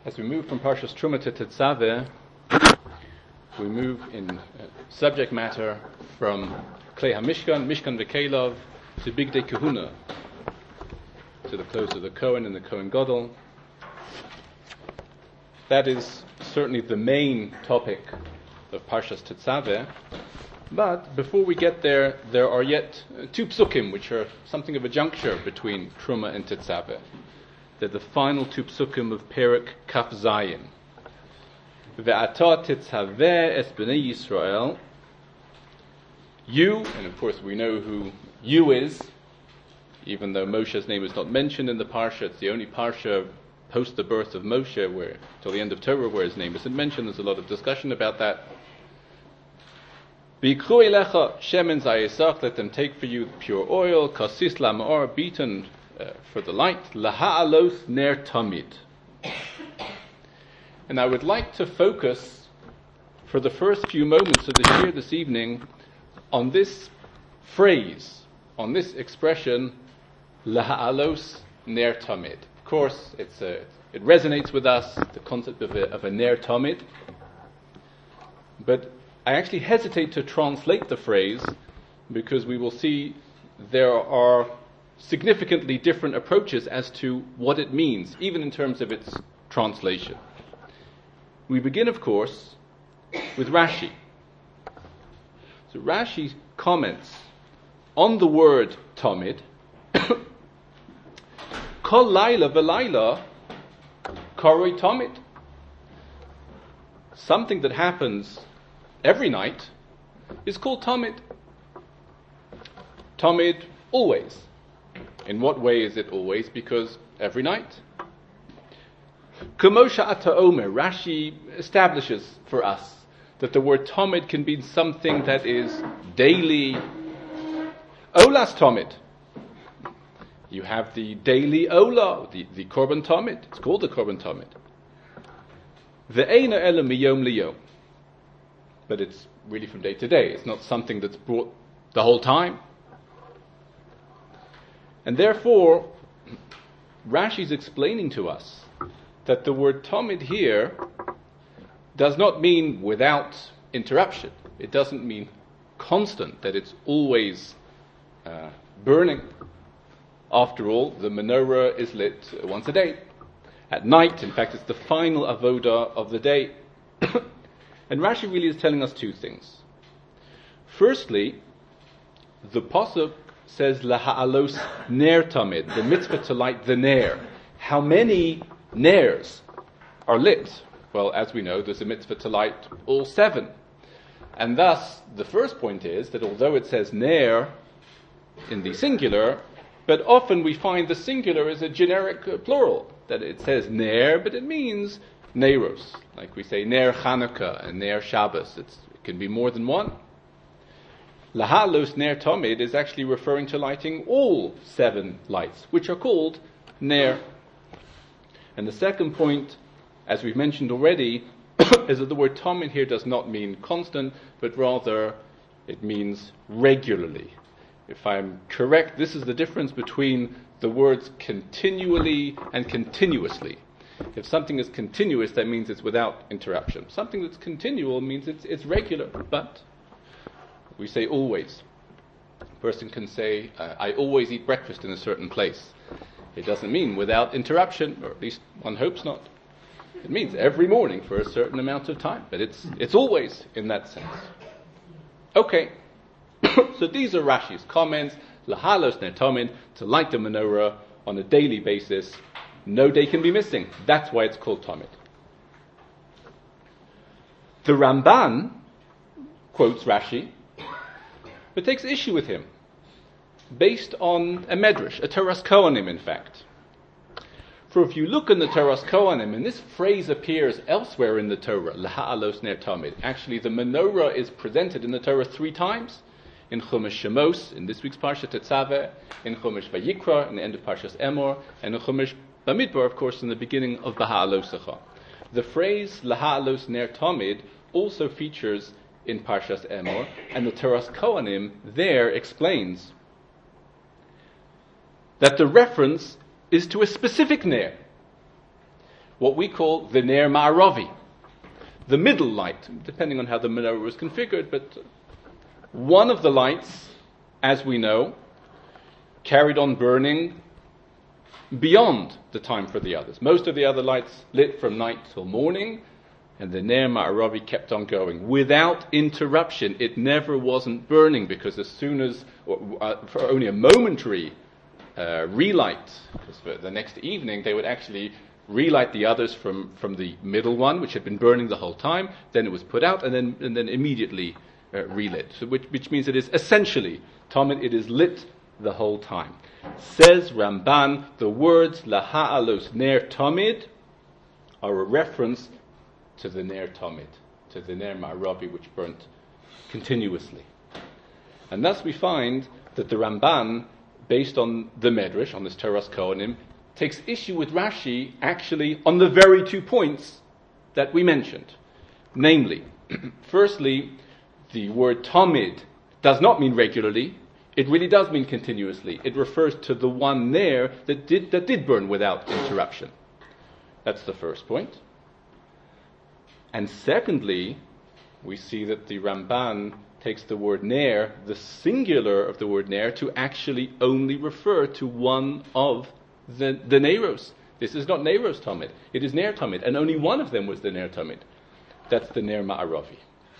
As we move from Parshas Truma to Tetzaveh, we move in subject matter from Klei HaMishkan, Mishkan V'Kelov, to Bigdei Kahuna, to the clothes of the Kohen and the Kohen Gadol. That is certainly the main topic of Parshas Tetzaveh. But before we get there, there are yet two psukim, which are something of a juncture between Truma and Tetzaveh. They're the final two psukim of Perek Kaf Zayin. Ve'ata tetzaveh es b'nei Yisrael. You, and of course we know who you is, even though Moshe's name is not mentioned in the Parsha. It's the only Parsha post the birth of Moshe, where till the end of Torah, where his name isn't mentioned. There's a lot of discussion about that. V'ikru elecha shemen zayesach, let them take for you pure oil, kasis lama'or, beaten for the light, laha'alos ner tamid. And I would like to focus for the first few moments of the shir this evening on this phrase, on this expression, laha'alos ner tamid. Of course, it resonates with us, the concept of a ner tamid, but I actually hesitate to translate the phrase because we will see there are significantly different approaches as to what it means, even in terms of its translation. We begin, of course, with Rashi. So Rashi comments on the word tamid, Kol laila v'laila karoi tamid. Something that happens every night is called tamid. Tamid, always. In what way is it always? Because every night. Kamosha ata omer, Rashi establishes for us that the word tamid can be something that is daily. Olas tamid. You have the daily ola, the korban tamid. It's called the korban tamid. Ve'ena ela miyom liyom. But it's really from day to day. It's not something that's brought the whole time. And therefore, Rashi's explaining to us that the word tamid here does not mean without interruption. It doesn't mean constant, that it's always burning. After all, the menorah is lit once a day. At night, in fact, it's the final avodah of the day. And Rashi really is telling us two things. Firstly, the pasuk says laha'alos ner tamid, the mitzvah to light the ner. How many ners are lit? Well, as we know, there's a mitzvah to light all 7. And thus, the first point is that although it says ner in the singular, but often we find the singular is a generic plural, that it says ner, but it means neros. Like we say ner Chanukah and ner Shabbos. It can be more than one. Laha'alos ner tamid is actually referring to lighting all 7 lights, which are called ner. And the second point, as we've mentioned already, is that the word tamid here does not mean constant, but rather it means regularly. If I'm correct, this is the difference between the words continually and continuously. If something is continuous, that means it's without interruption. Something that's continual means it's regular, but we say always. A person can say, I always eat breakfast in a certain place. It doesn't mean without interruption, or at least one hopes not. It means every morning for a certain amount of time, but it's always in that sense. Okay, so these are Rashi's comments. Laha'alos ner tamid, to light the menorah on a daily basis. No day can be missing. That's why it's called tamid. The Ramban quotes Rashi, but takes issue with him, based on a medrash, a Toras Kohanim, in fact. For if you look in the Toras Kohanim, and this phrase appears elsewhere in the Torah, laha'alos ner tamid. Actually, the menorah is presented in the Torah 3 times. In Chumash Shemos, in this week's Parsha Tetzaveh, in Chumash Vayikra, in the end of Parshas Emor, and in Chumash Bamidbar, of course, in the beginning of Baha'alosecha. The phrase laha'alos ner tamid also features in Parshas Emor, and the Toras Kohanim there explains that the reference is to a specific ner. what we call the Ner Ma'aravi, the middle light, depending on how the menorah was configured, but one of the lights, as we know, carried on burning beyond the time for the others. Most of the other lights lit from night till morning, and the Ner Ma'aravi kept on going without interruption. It never wasn't burning, because as soon as, for only a momentary relight, because for the next evening they would actually relight the others from the middle one, which had been burning the whole time. Then it was put out, and then immediately relit. So which means it is essentially Tamid. It is lit the whole time. Says Ramban, the words Laha'alos Ner Tamid are a reference to the Ner Tamid, to the Ner Ma'aravi, which burnt continuously. And thus we find that the Ramban, based on the Medrash, on this Toras Kohanim, takes issue with Rashi actually on the very 2 points that we mentioned. Namely, firstly, the word Tamid does not mean regularly. It really does mean continuously. It refers to the one Ner that did burn without interruption. That's the first point. And secondly, we see that the Ramban takes the word Ner, the singular of the word Ner, to actually only refer to one of the Neros. This is not Neros Tamid. It is Ner Tamid. And only one of them was the Ner Tamid. That's the Ner Ma'aravi.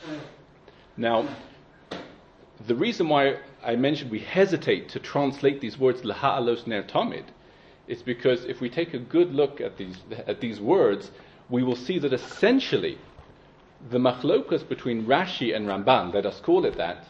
Now, the reason why I mentioned we hesitate to translate these words Laha'alos Ner Tamid is because if we take a good look at these words, we will see that essentially the machlokas between Rashi and Ramban, let us call it that,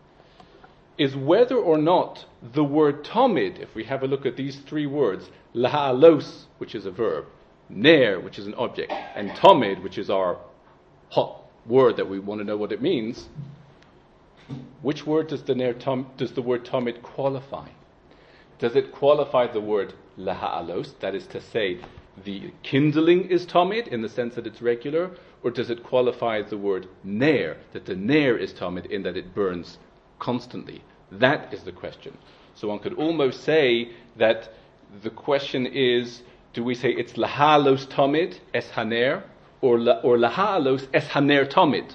is whether or not the word Tamid, if we have a look at these 3 words, Laha'alos, which is a verb, Ner, which is an object, and Tamid, which is our hot word that we want to know what it means, which word does the word Tamid qualify? Does it qualify the word Laha'alos, that is to say, the kindling is Tamid in the sense that it's regular, or does it qualify the word Ner, that the Ner is Tamid in that it burns constantly? That is the question. So one could almost say that the question is, do we say it's Laha'alos Tamid es Haner, or Laha'alos es Haner Tamid?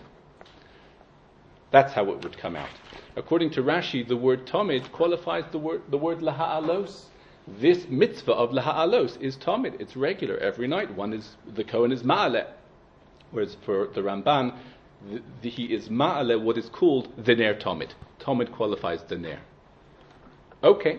That's how it would come out. According to Rashi, the word Tamid qualifies the word Laha'alos. This mitzvah of Laha'alos is Tamid. It's regular every night. The Kohen is Ma'aleh. Whereas for the Ramban, he is Ma'aleh, what is called the Ner Tamid. Tamid qualifies the Ner. Okay.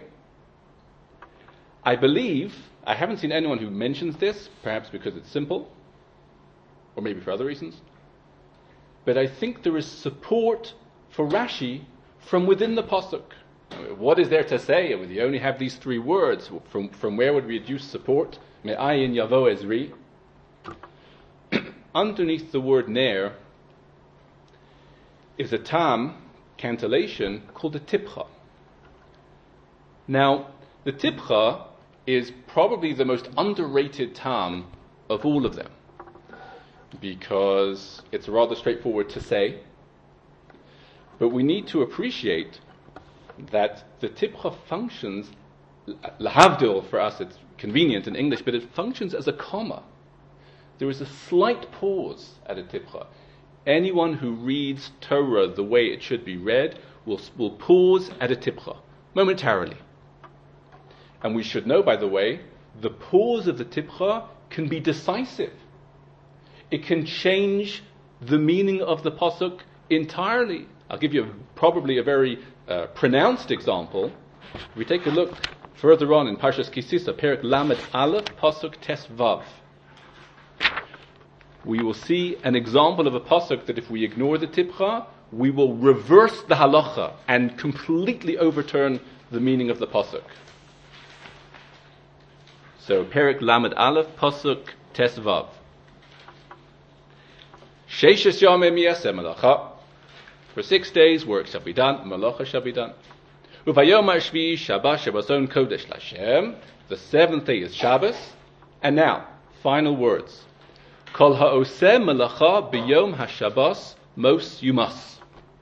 I haven't seen anyone who mentions this, perhaps because it's simple, or maybe for other reasons, but I think there is support for Rashi from within the Pasuk. What is there to say? I mean, you only have these 3 words. From where would we deduce support? Me'ayin yavo ezri. Underneath the word Ner is a tam, cantillation, called a tipcha. Now, the tipcha is probably the most underrated tam of all of them, because it's rather straightforward to say, but we need to appreciate that the tipcha functions, lahavdil, for us it's convenient in English, but it functions as a comma. There is a slight pause at a tipcha. Anyone who reads Torah the way it should be read will pause at a tipcha, momentarily. And we should know, by the way, the pause of the tipcha can be decisive. It can change the meaning of the pasuk entirely. I'll give you probably a very pronounced example. If we take a look further on in Parshas Kisisa, Perek Lamed Aleph, pasuk Tes Vav, we will see an example of a pasuk that if we ignore the tipcha, we will reverse the halacha and completely overturn the meaning of the pasuk. So, Perek Lamed Aleph, pasuk Tes Vav. Sheishes yomim yaseh malacha. For 6 days work shall be done, malacha shall be done. Uvayom hashvi'i Shabbat Shabbaton Kodesh Lashem. The 7th day is Shabbos. And now, final words. Kol ha'oseh malacha b'yom haShabbos mos yumas.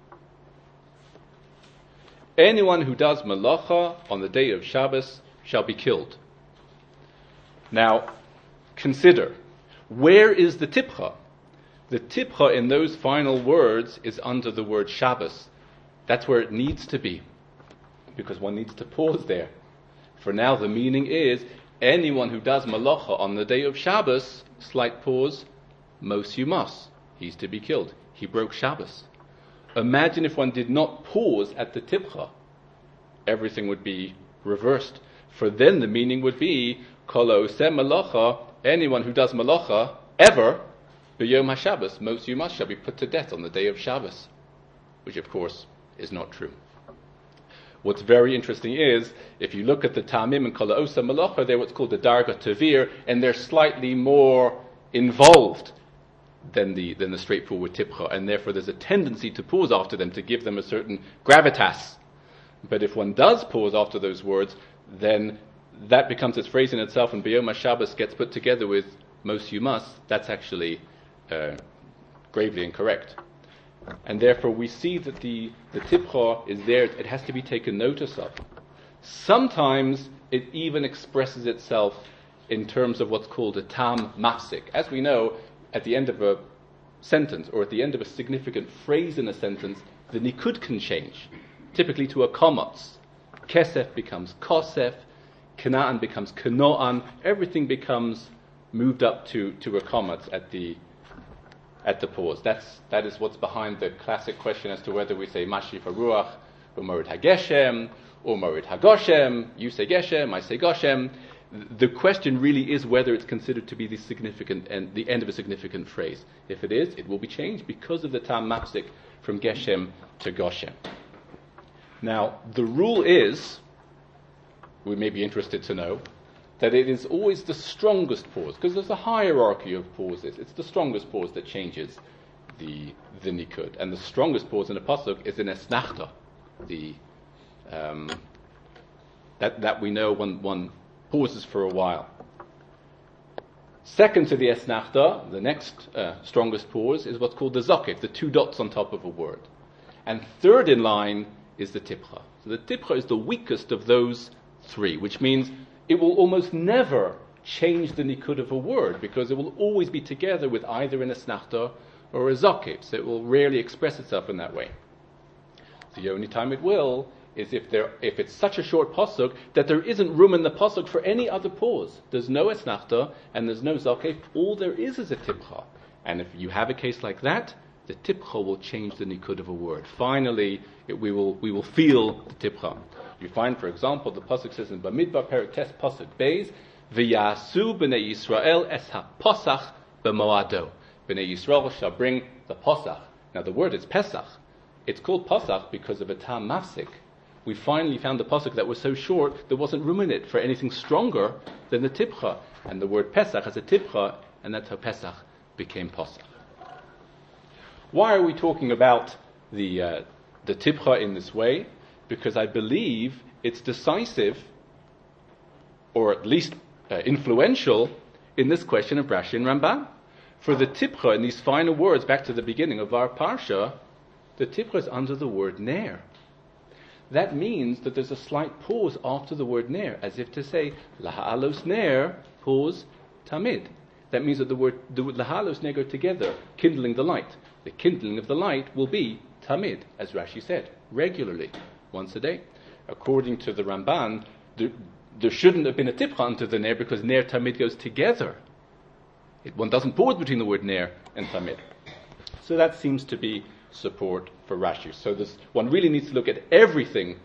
Anyone who does malacha on the day of Shabbos shall be killed. Now, consider, where is the tipcha? The tipcha in those final words is under the word Shabbos. That's where it needs to be, because one needs to pause there. For now, the meaning is anyone who does malacha on the day of Shabbos, slight pause, mos yumas, he's to be killed. He broke Shabbos. Imagine if one did not pause at the tipcha. Everything would be reversed. For then the meaning would be, kol oseh malacha, anyone who does malacha, ever, b'yom HaShabbos, mos yumas, shall be put to death on the day of Shabbos. Which of course is not true. What's very interesting is, if you look at the Ta'amim and Kol Oseh Malacha, they're what's called the Darga Tavir, and they're slightly more involved than the straightforward Tipcha, and therefore there's a tendency to pause after them, to give them a certain gravitas. But if one does pause after those words, then that becomes its phrase in itself, and B'yom HaShabbos gets put together with Mos Yumas. That's actually gravely incorrect. And therefore we see that the tipcha is there, it has to be taken notice of. Sometimes it even expresses itself in terms of what's called a tam mafsik. As we know, at the end of a sentence, or at the end of a significant phrase in a sentence, the nikud can change, typically to a komotz. Kesef becomes kosef, kanaan becomes kanoan, everything becomes moved up to a komotz at the pause. That is what's behind the classic question as to whether we say Mashif HaRuach, or Morid HaGeshem, or Morid HaGoshem. You say Geshem, I say Goshem. The question really is whether it's considered to be the significant and the end of a significant phrase. If it is, it will be changed because of the Tam Mafsik from Geshem to Goshem. Now, the rule is, we may be interested to know, that it is always the strongest pause, because there's a hierarchy of pauses. It's the strongest pause that changes the nikud, and the strongest pause in a pasuk is an esnachta, that we know one pauses for a while. Second to the esnachta, the next strongest pause is what's called the zokif, the two dots on top of a word, and third in line is the tipcha. So the tipcha is the weakest of those three, which means it will almost never change the nikud of a word, because it will always be together with either an esnachta or a zokif, so it will rarely express itself in that way. The only time it will is if it's such a short pasuk that there isn't room in the pasuk for any other pause. There's no esnachta and there's no zokif, all there is a tipcha. And if you have a case like that, the tipcha will change the nikud of a word. Finally, we will feel the tipcha. You find, for example, the pasuk says in Bamidbar Perek Tes pasuk Beis, "V'yasu b'nei Yisrael es ha-posach b'moado." B'nei Yisrael shall bring the posach. Now the word is Pesach. It's called posach because of a tam mafsik. We finally found the pasuk that was so short there wasn't room in it for anything stronger than the tipcha, and the word Pesach has a tipcha, and that's how Pesach became posach. Why are we talking about the tipcha in this way? Because I believe it's decisive, or at least influential, in this question of Rashi and Ramban. For the tipcha in these final words, back to the beginning of our parsha, the tipcha is under the word ner. That means that there's a slight pause after the word ner, as if to say, laha'alos ner, pause, tamid. That means that the laha'alos ner go together, kindling the light. The kindling of the light will be tamid, as Rashi said, regularly, once a day. According to the Ramban, there shouldn't have been a tipcha under the ner, because ner tamid goes together. One doesn't pause between the word ner and tamid. So that seems to be support for Rashi. So one really needs to look at everything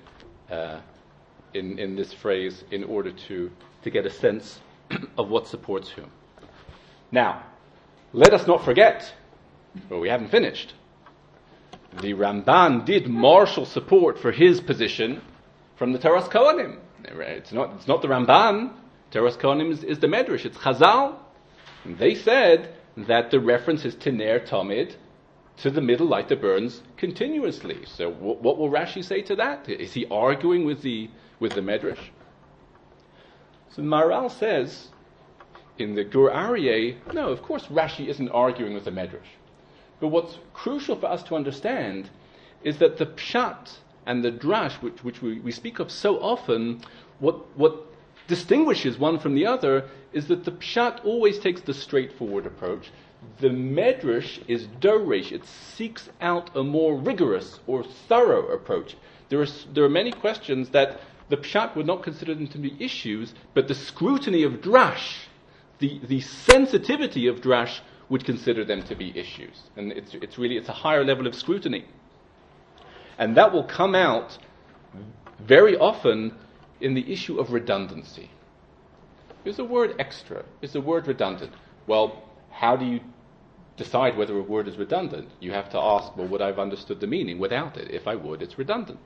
in this phrase in order to get a sense of what supports whom. Now, let us not forget, well, we haven't finished. The Ramban did marshal support for his position from the Toras Kohanim. It's not the Ramban. Toras Kohanim is the Medrash. It's Chazal. And they said that the reference is to Ner Tamid, to the middle light that burns continuously. So what will Rashi say to that? Is he arguing with the Medrash? So Maharal says in the Gur Aryeh, no, of course Rashi isn't arguing with the Medrash. But what's crucial for us to understand is that the pshat and the drash, which we speak of so often, what distinguishes one from the other is that the Pshat always takes the straightforward approach. The Medrash is dorish. It seeks out a more rigorous or thorough approach. There are many questions that the Pshat would not consider them to be issues, but the scrutiny of Drash, the sensitivity of Drash, would consider them to be issues. And it's a higher level of scrutiny. And that will come out very often in the issue of redundancy. Is the word extra? Is the word redundant? Well, how do you decide whether a word is redundant? You have to ask, well, would I have understood the meaning without it? If I would, it's redundant.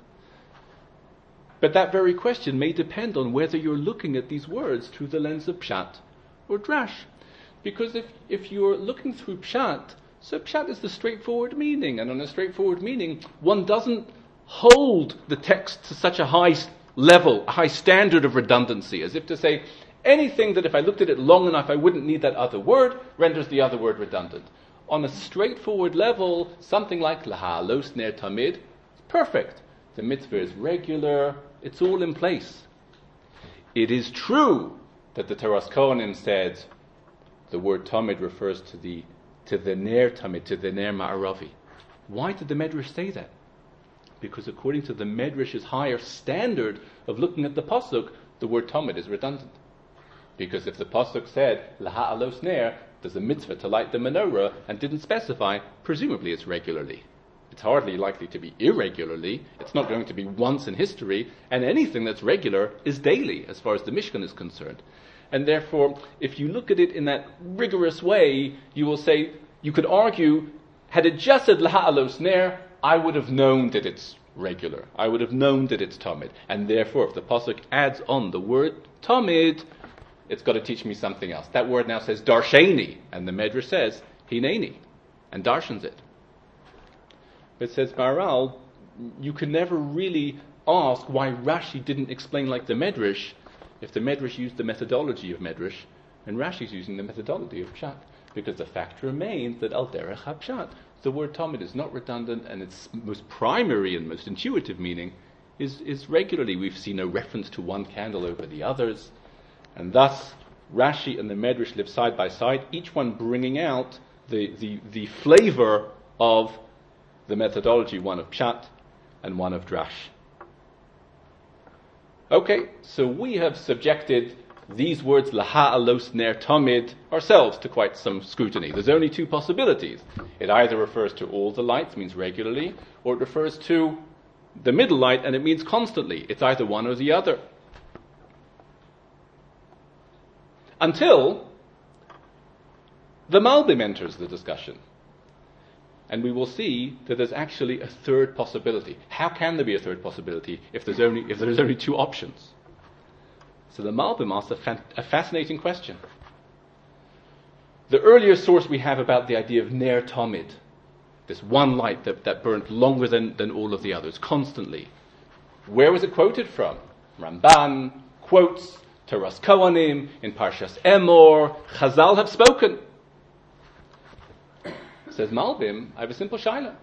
But that very question may depend on whether you're looking at these words through the lens of Pshat or Drash. Because if you're looking through Pshat, so Pshat is the straightforward meaning, and on a straightforward meaning, one doesn't hold the text to such a high level, a high standard of redundancy, as if to say, anything that if I looked at it long enough I wouldn't need that other word, renders the other word redundant. On a straightforward level, something like Laha'alos ner tamid, it's perfect. The mitzvah is regular, it's all in place. It is true that the Toras Kohanim said the word tamid refers to the ner tamid, to the ner ma'aravi. Why did the Medrash say that? Because according to the Medrash's higher standard of looking at the pasuk, the word tamid is redundant. Because if the pasuk said Laha'alos ner, there's a mitzvah to light the menorah and didn't specify, presumably it's regularly. It's hardly likely to be irregularly. It's not going to be once in history, and anything that's regular is daily as far as the Mishkan is concerned. And therefore, if you look at it in that rigorous way, you will say, you could argue, had it just said Laha'alos ner, I would have known that it's regular. I would have known that it's tamid. And therefore, if the pasuk adds on the word tamid, it's got to teach me something else. That word now says darsheni, and the Medrash says hineni, and darshans it. But says Maharal, you can never really ask why Rashi didn't explain like the Medrash, if the Medrash used the methodology of Medrash, and Rashi's using the methodology of Pshat. Because the fact remains that al derech ha-Pshat, the word tamid is not redundant, and its most primary and most intuitive meaning is regularly. We've seen a reference to one candle over the others. And thus, Rashi and the Medrash live side by side, each one bringing out the flavor of the methodology, one of Pshat and one of Drash. Okay, so we have subjected these words, Laha'alos ner tamid, ourselves to quite some scrutiny. There's only two possibilities. It either refers to all the lights, means regularly, or it refers to the middle light, and it means constantly. It's either one or the other. Until the Malbim enters the discussion. And we will see that there's actually a third possibility. How can there be a third possibility if there's only two options? So the Malbim asks a fascinating question. The earlier source we have about the idea of ner tamid, this one light that burnt longer than all of the others, constantly. Where was it quoted from? Ramban quotes Toras Kohanim in Parshas Emor. Chazal have spoken. Says Malbim, I have a simple shaila.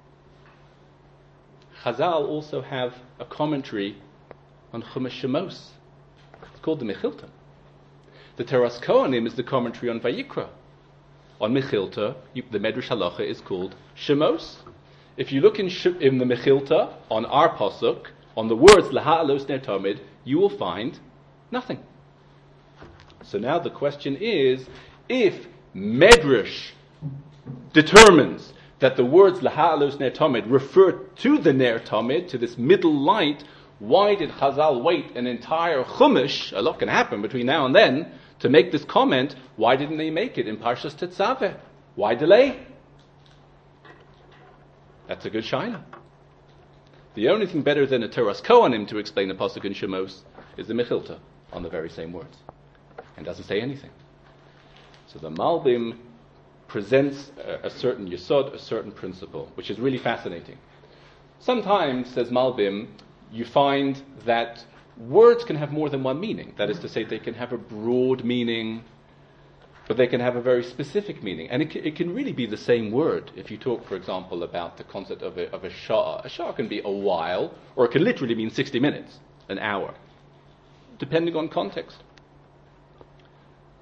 Chazal also have a commentary on Chumash Shemos. It's called the Mechilta. The Toras Kohanim is the commentary on Vayikra. On Mechilta, the Medrash Halacha is called Shemos. If you look in the Mechilta, on our pasuk, on the words Laha'alos ner tamid, you will find nothing. So now the question is, if Medrash determines that the words Laha'alos ner tamid refer to the ner tamid, to this middle light, why did Chazal wait an entire Chumash, a lot can happen between now and then, to make this comment? Why didn't they make it in Parshas Tetzaveh? Why delay? That's a good shaila. The only thing better than a Toras Kohanim to explain the pasuk in Shemos is the Mechilta on the very same words, and doesn't say anything. So the Malbim presents a certain yesod, a certain principle, which is really fascinating. Sometimes, says Malbim, you find that words can have more than one meaning. That is to say, they can have a broad meaning, but they can have a very specific meaning. And it can really be the same word. If you talk, for example, about the concept of a sha'ah. A sha'ah can be a while, or it can literally mean 60 minutes, an hour, depending on context.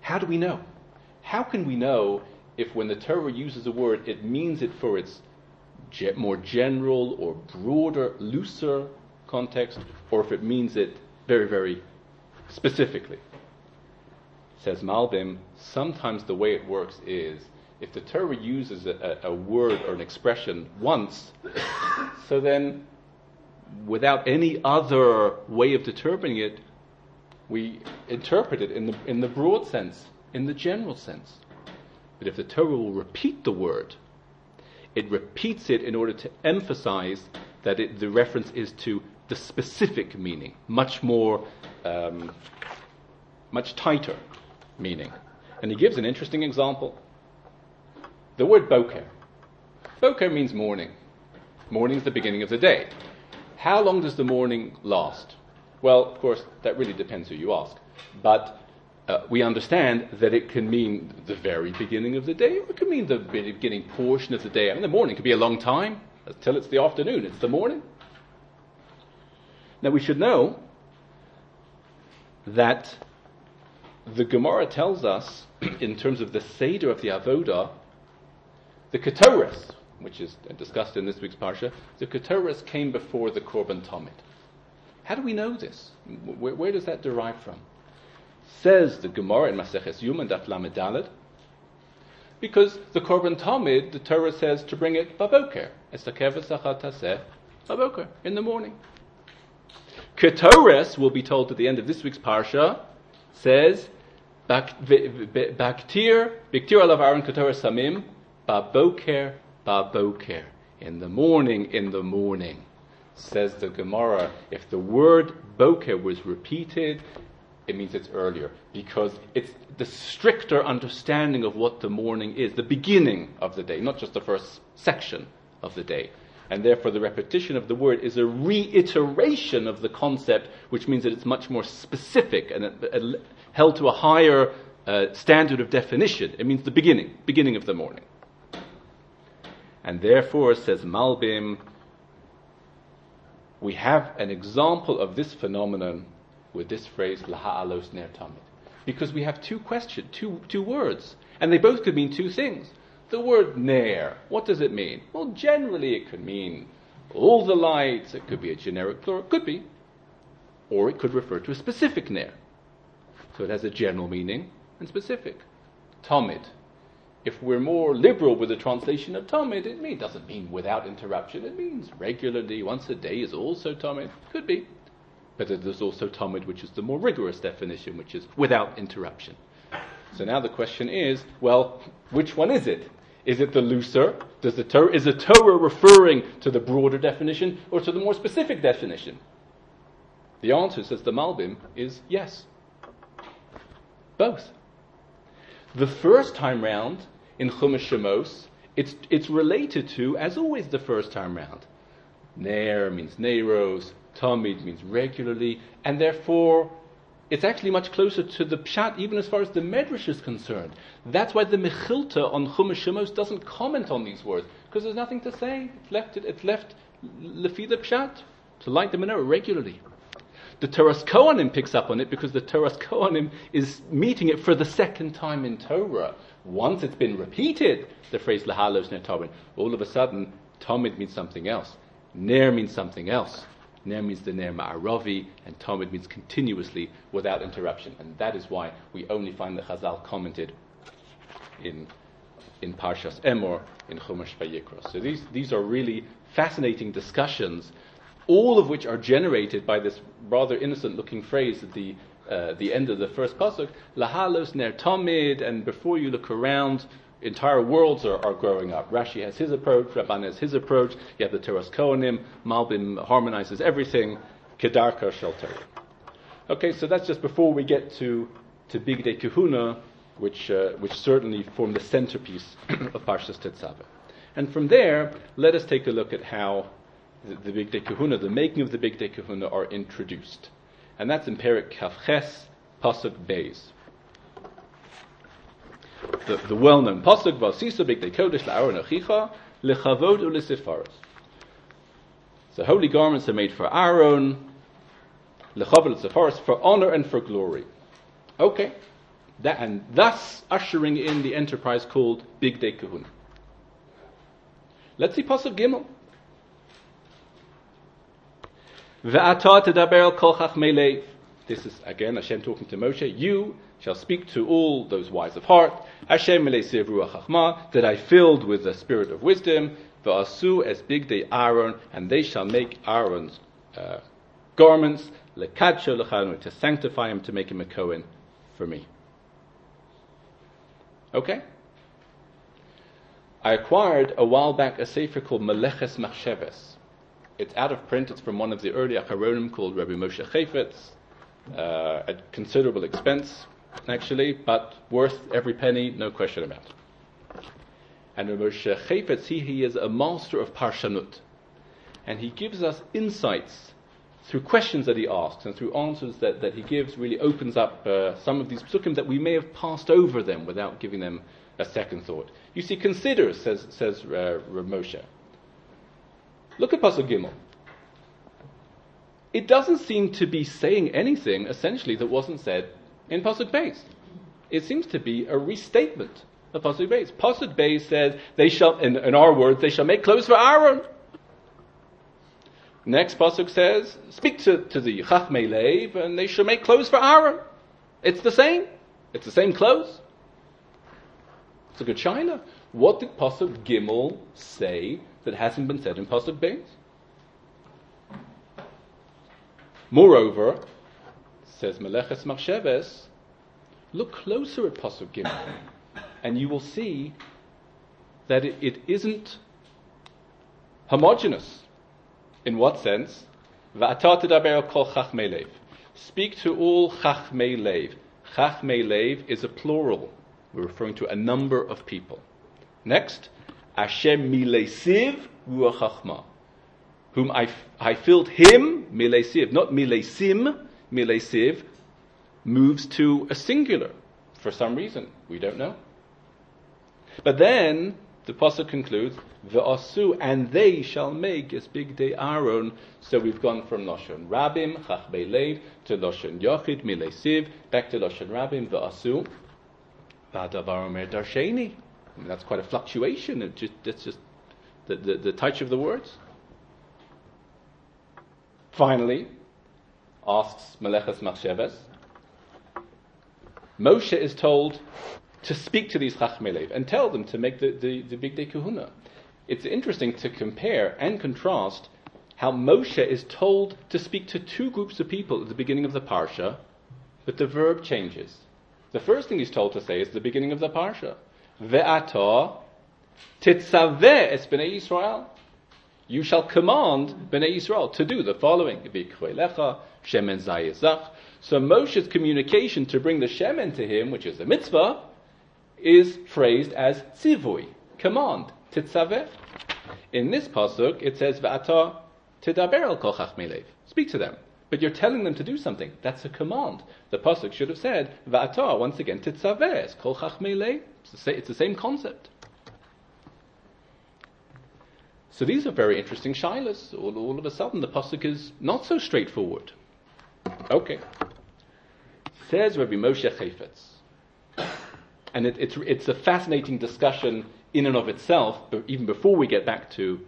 how do we know? How can we know if when the Torah uses a word, it means it for its more general or broader, looser context, or if it means it very, very specifically? Says Malbim, sometimes the way it works is, if the Torah uses a word or an expression once, so then without any other way of determining it, we interpret it in the broad sense, in the general sense. But if the Torah will repeat the word, it repeats it in order to emphasize that the reference is to the specific meaning, much more, much tighter meaning. And he gives an interesting example. The word boker. Boker means morning. Morning is the beginning of the day. How long does the morning last? Well, of course, that really depends who you ask. But we understand that it can mean the very beginning of the day, or it can mean the beginning portion of the day. I mean, the morning could be a long time, until it's the afternoon. It's the morning. Now, we should know that the Gemara tells us, in terms of the Seder of the Avodah, the Ketores, which is discussed in this week's Parsha, the Ketores came before the Korban Tamid. How do we know this? Where does that derive from? Says the Gemara in Maseches Yuma Daf Lamed Daled, because the Korban Tamid, the Torah says to bring it baboker, esakev v'sachat taseh baboker, in the morning. Ketores, will be told at the end of this week's Parsha, says baktir alav Aaron Ketores samim baboker baboker, in the morning. Says the Gemara, if the word boker was repeated, it means it's earlier, because it's the stricter understanding of what the morning is, the beginning of the day, not just the first section of the day. And therefore the repetition of the word is a reiteration of the concept, which means that it's much more specific and held to a higher standard of definition. It means the beginning of the morning. And therefore, says Malbim, we have an example of this phenomenon with this phrase, Laha'alos ner tamid. Because we have two words, and they both could mean two things. The word ner, what does it mean? Well, generally it could mean all the lights, it could be a generic plural, could be. Or it could refer to a specific ner. So it has a general meaning and specific. Tamid. If we're more liberal with the translation of tamid, it doesn't mean without interruption. It means regularly, once a day is also tamid. Could be. But there's also tamid, which is the more rigorous definition, which is without interruption. So now the question is, well, which one is it? Is it the looser? Is the Torah referring to the broader definition or to the more specific definition? The answer, says the Malbim, is yes. Both. The first time round in Chumash Shemos, it's related to, as always, the first time round. Ner means neiros, tamid means regularly, and therefore it's actually much closer to the pshat, even as far as the medrash is concerned. That's why the Mechilta on Chumash Shemos doesn't comment on these words, because there's nothing to say. It's left lefi the pshat, to light the menorah regularly. The Toras Kohanim picks up on it because the Toras Kohanim is meeting it for the second time in Torah. Once it's been repeated, the phrase Lahalos ner tamid, all of a sudden, tamid means something else. Ner means something else. Ner means the Ner Ma'aravi, and tamid means continuously, without interruption. And that is why we only find the Chazal commented in Parshas Emor, in Chumash Vayikra. So these are really fascinating discussions, all of which are generated by this rather innocent-looking phrase at the end of the first pasuk, Lahalos ner tamid, and before you look around, entire worlds are growing up. Rashi has his approach, Rabban has his approach, you have the Toras Kohanim, Malbim harmonizes everything, Kedarka Shel Torah. Okay, so that's just before we get to Bigdei Kehuna, which certainly form the centerpiece of Parshas Tetzaveh. And from there, let us take a look at how the Bigdei Kehuna, the making of the Bigdei Kehuna, are introduced. And that's in Perek Kavches, Pasuk Beis. The well-known pasuk, V'asisa bigdei kodesh la'aron achicha lechavod u'lesifaros. So holy garments are made for Aaron, lechavod u'lesifaros, for honor and for glory. Okay, and thus ushering in the enterprise called Bigdei Kahuna. Let's see Pasuk Gimel. Ve'ata tedaber el kol chachmei lev. This is again Hashem talking to Moshe. You shall speak to all those wise of heart. Hashem melei ruach chachma, that I filled with the spirit of wisdom. Ve'asu es bigdei Aaron, and they shall make Aaron's garments lekadsho lechanu, to sanctify him, to make him a Kohen for me. Okay. I acquired a while back a sefer called Meleches Machsheves. It's out of print. It's from one of the early Acharonim called Rabbi Moshe Chayfetz, at considerable expense, actually, but worth every penny, no question about it. And Rabbi Moshe Chayfetz, he is a master of Parshanut, and he gives us insights through questions that he asks and through answers that he gives. Really opens up some of these psukim that we may have passed over them without giving them a second thought. You see, consider, says Rav Moshe. Look at Pasuk Gimel. It doesn't seem to be saying anything, essentially, that wasn't said in Pasuk Beis. It seems to be a restatement of Pasuk Beis. Pasuk Beis says, they shall, in our words, they shall make clothes for Aaron. Next Pasuk says, speak to the Chachmei Lev, and they shall make clothes for Aaron. It's the same. It's the same clothes. It's a good shaila. What did Pasuk Gimel say that hasn't been said in Pasuk Beis? Moreover, says Meleches Machsheves, look closer at Pasuk Gimel, and you will see that it isn't homogeneous. In what sense? Va'ata tedaber kol chachmei lev. Speak to all chachmei lev. Chachmei lev is a plural. We're referring to a number of people. Next, Hashem milesiv ruach chachma, whom I filled him, milesiv, not milesim. Milesiv moves to a singular for some reason. We don't know. But then the pasuk concludes, Ve'asu, and they shall make as bigdei Aaron. So we've gone from Lashon Rabim, Chachmei Lev, to Lashon Yochid, Milesiv, back to Lashon Rabim, Ve'asu, V'adavar omer darsheni. That's quite a fluctuation. That's just the touch of the words. Finally, asks Meleches Machsheves, Moshe is told to speak to these Chachmei Lev and tell them to make the Bigdei Kahuna. It's interesting to compare and contrast how Moshe is told to speak to two groups of people at the beginning of the Parsha, but the verb changes. The first thing he's told to say is the beginning of the Parsha. Ve'ata titzaveh es b'nei Yisrael. You shall command b'nei Yisrael to do the following. V'ikroelecha shemen zayizach. So Moshe's communication to bring the shemen to him, which is a mitzvah, is phrased as tzivui, command, titzaveh. In this pasuk, it says, V'ata tedaber el kol chachmei lev. Speak to them. But you're telling them to do something. That's a command. The pasuk should have said, V'ata, once again, titzaveh es kol chachmei lev. It's the same concept. So these are very interesting shilas. All of a sudden, the pasuk is not so straightforward. Okay. Says Rabbi Moshe Chayfetz. And it's a fascinating discussion in and of itself, but even before we get back to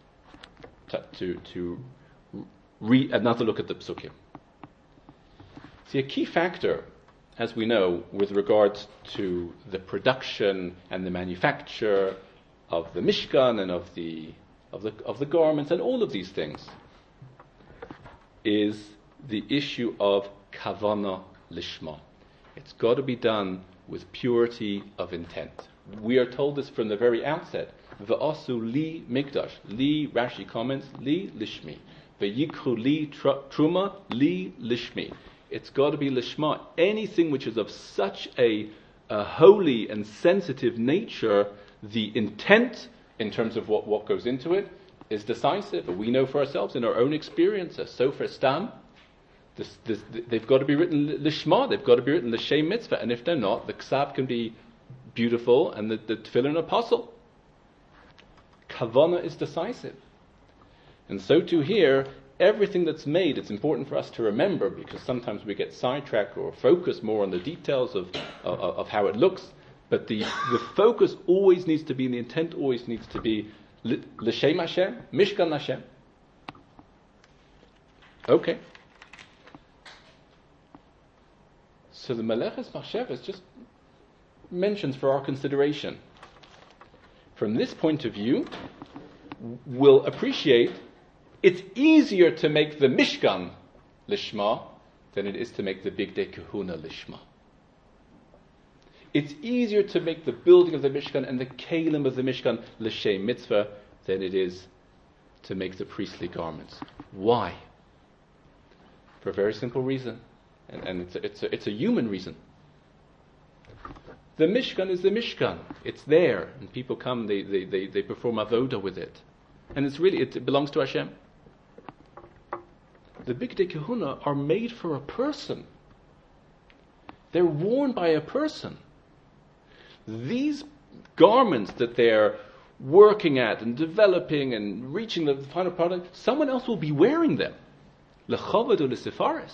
another look at the psukim. See, a key factor, as we know, with regards to the production and the manufacture of the Mishkan and of the garments and all of these things, is the issue of kavana lishma. It's got to be done with purity of intent. We are told this from the very outset. V'asu li mikdash. Li, Rashi comments, li lishmi. V'yikhu li truma, li lishmi. It's got to be lishma. Anything which is of such a holy and sensitive nature, the intent in terms of what goes into it is decisive. We know for ourselves in our own experience, a sofer stam, they've got to be written lishma, they've got to be written l'shem mitzvah, and if they're not, the ksav can be beautiful and the tefillin apostle. Kavana is decisive. And so too here, everything that's made, it's important for us to remember, because sometimes we get sidetracked or focus more on the details of how it looks. But the focus always needs to be, and the intent always needs to be L'Shem Hashem, Mishkan Hashem. Okay. So the Meleches Machshavos just mentions for our consideration. From this point of view, we'll appreciate it's easier to make the Mishkan Lishma than it is to make the Bigdei Kehuna Lishma. It's easier to make the building of the Mishkan and the Kalim of the Mishkan L'Shem Mitzvah than it is to make the priestly garments. Why? For a very simple reason, and it's a human reason. The Mishkan is the Mishkan. It's there, and people come, they perform avoda with it, and it belongs to Hashem. The Bigdei Kehuna are made for a person. They're worn by a person. These garments that they're working at and developing and reaching the final product, someone else will be wearing them. Lechavod u'lesifaris.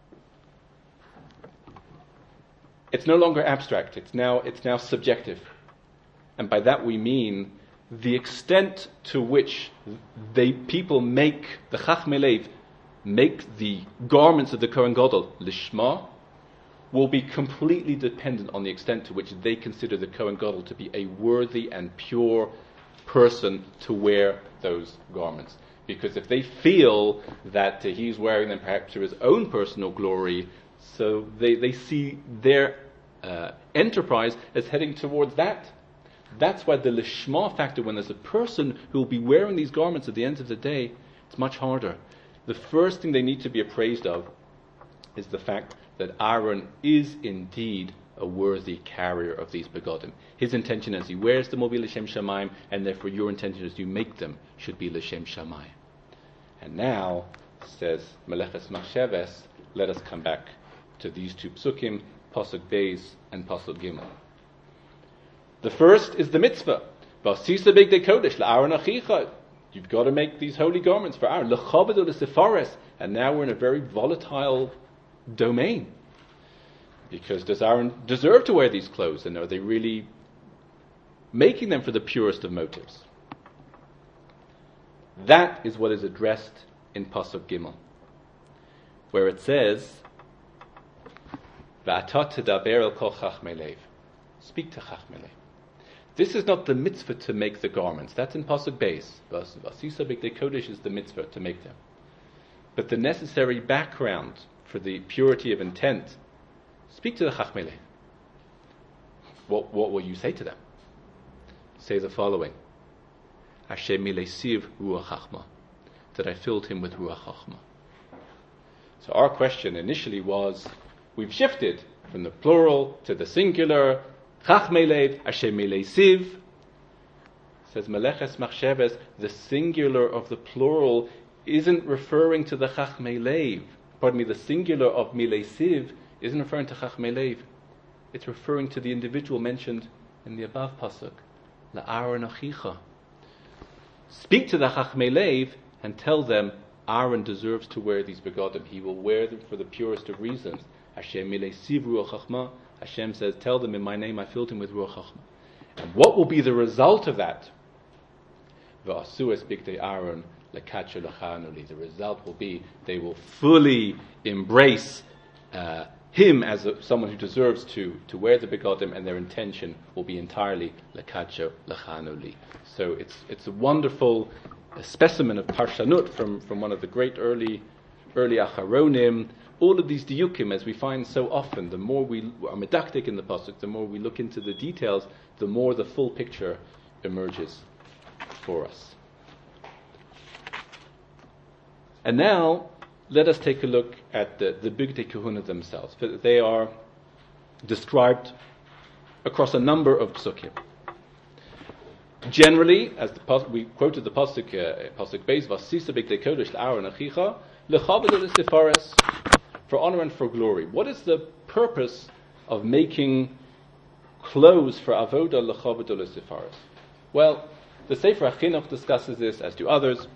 It's no longer abstract. It's now subjective, and by that we mean the extent to which people make the Chachmei Lev make the garments of the Kohen Gadol lishma will be completely dependent on the extent to which they consider the Kohen Gadol to be a worthy and pure person to wear those garments. Because if they feel that he's wearing them perhaps to his own personal glory, so they see their enterprise as heading towards that. That's why the lishma factor, when there's a person who will be wearing these garments at the end of the day, it's much harder. The first thing they need to be appraised of is the fact that Aaron is indeed a worthy carrier of these begodim. His intention as he wears them will be l'shem shamayim, and therefore your intention as you make them should be l'shem shamayim. And now, says Meleches Machshavos, let us come back to these two psukim, Pasuk Beis and Pasuk Gimel. The first is the mitzvah. V'asisa bigdei kodesh la'Aaron achicha. You've got to make these holy garments for Aaron. L'chavod u'lesifaris. And now we're in a very volatile domain. Because does Aaron deserve to wear these clothes? And are they really making them for the purest of motives? That is what is addressed in Pasuk Gimel, where it says, V'ata tedaber el kol chachmei lev. Speak to chachmei lev. This is not the mitzvah to make the garments. That's in Pasuk Beis. V'asisa bigdei kodesh is the mitzvah to make them. But the necessary background for the purity of intent, speak to the chachmei lev. What will you say to them? Say the following. Hashem milesiv ruach chachma. That I filled him with ruach chachma. So our question initially was, we've shifted from the plural to the singular. Chachmei lev, Hashem milesiv. Says Meleches Machshavos, the singular of the plural isn't referring to the Chachmei lev. The singular of milesiv isn't referring to Chachmei lev. It's referring to the individual mentioned in the above pasuk, la'Aaron achicha. Speak to the Chachmei lev and tell them Aaron deserves to wear these begodim. He will wear them for the purest of reasons. Hashem milesiv ruach chachma. Hashem says, tell them in my name I filled him with ruach chachma. And what will be the result of that? V'asues bigdei Aaron lekacho lachanuli. The result will be they will fully embrace him as someone who deserves to wear the begodim, and their intention will be entirely lekacho lachanuli. So it's a wonderful specimen of parshanut from one of the great early acharonim. All of these diyukim, as we find so often, the more we are medaktik in the pasuk, the more we look into the details, the more the full picture emerges for us. And now, let us take a look at the Bigdei Kehuna themselves. They are described across a number of psukim. Generally, as we quoted the pasuk Beis, V'asisa bigdei kodesh la'Aaron achicha lechavod u'lesifaris, for honor and for glory. What is the purpose of making clothes for avoda lechavod u'lesifaris? Well, the Sefer HaChinuch discusses this, as do others.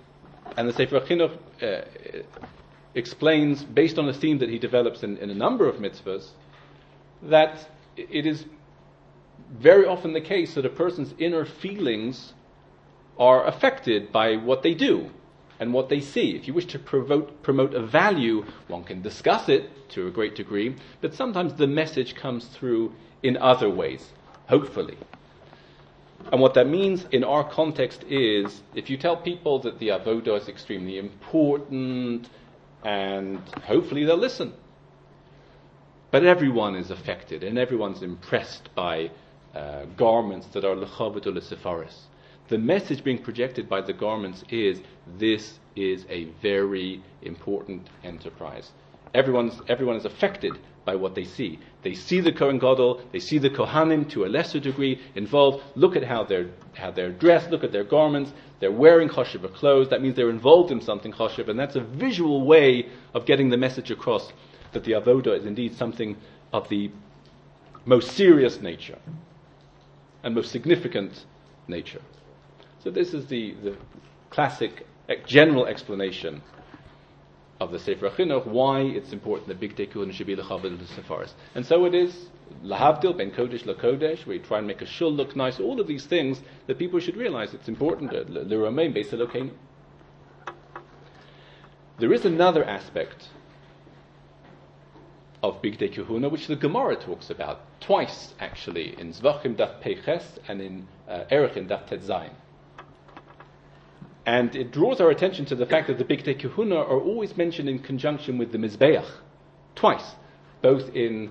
And the Sefer Chinuch explains, based on a theme that he develops in a number of mitzvahs, that it is very often the case that a person's inner feelings are affected by what they do and what they see. If you wish to promote a value, one can discuss it to a great degree, but sometimes the message comes through in other ways, hopefully. And what that means in our context is, if you tell people that the avodah is extremely important, and hopefully they'll listen. But everyone is affected, and everyone's impressed by garments that are lechavod or lesefaris. The message being projected by the garments is, this is a very important enterprise. Everyone is affected by what they see. They see the Kohen Gadol, they see the Kohanim to a lesser degree involved. Look at how they're dressed, look at their garments. They're wearing choshev clothes. That means they're involved in something choshev, and that's a visual way of getting the message across that the avodah is indeed something of the most serious nature and most significant nature. So this is the classic general explanation of the Sefer Chinuch, why it's important that Bigdei Kehuna should be lechavod lesefaris. And so it is, lahavdil ben kodesh lakodesh, we try and make a shul look nice, all of these things that people should realize it's important, l'romein beis Elokeinu. There is another aspect of Bigdei Kehuna, which the Gemara talks about, twice actually, in Zvachim daf Peiches and in Erechin daf Tet Zayin. And it draws our attention to the fact that the Bigdei Kehuna are always mentioned in conjunction with the Mizbeach, twice, both in